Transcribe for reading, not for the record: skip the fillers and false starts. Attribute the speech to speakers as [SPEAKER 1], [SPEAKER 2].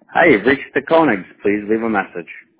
[SPEAKER 1] Hi, you've reached the Koenigs. Please leave a message.